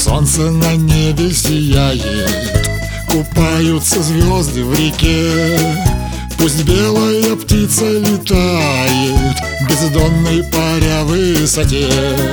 Солнце на небе сияет, купаются звезды в реке. Пусть белая птица летает, бездонной паря в высоте.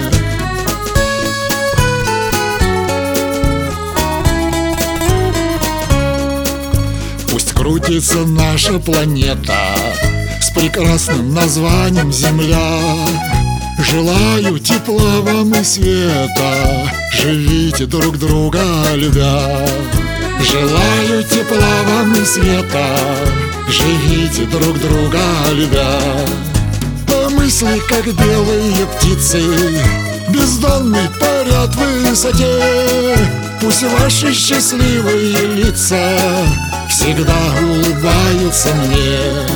Пусть крутится наша планета с прекрасным названием Земля. Желаю тепла вам и света, живите друг друга любя. Желаю тепла вам и света, живите друг друга любя. А мысли, как белые птицы, бездонный парят в высоте. Пусть ваши счастливые лица всегда улыбаются мне.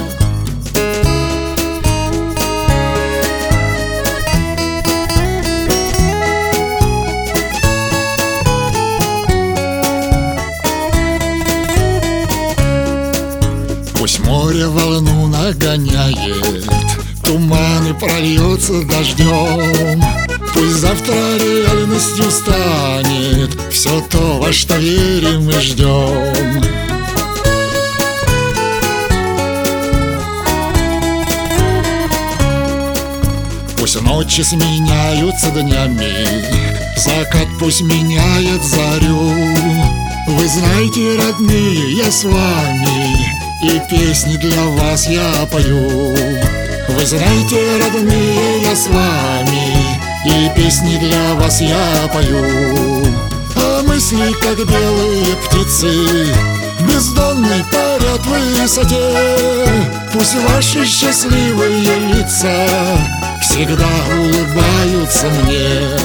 Пусть море волну нагоняет, туманы прольются дождем. Пусть завтра реальностью станет все то, во что верим и ждем. Пусть ночи сменяются днями, закат пусть меняет зарю. Вы знаете, родные, я с вами, и песни для вас я пою. Вы знаете, родные, я с вами, и песни для вас я пою. А мысли, как белые птицы, бездонной парят в высоте. Пусть ваши счастливые лица всегда улыбаются мне.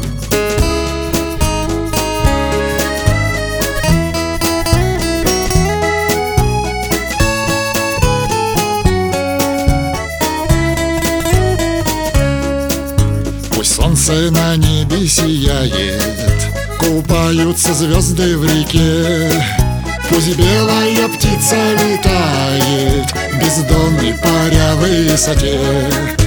Солнце на небе сияет, купаются звезды в реке. Пусть белая птица летает, бездонный паря в высоте.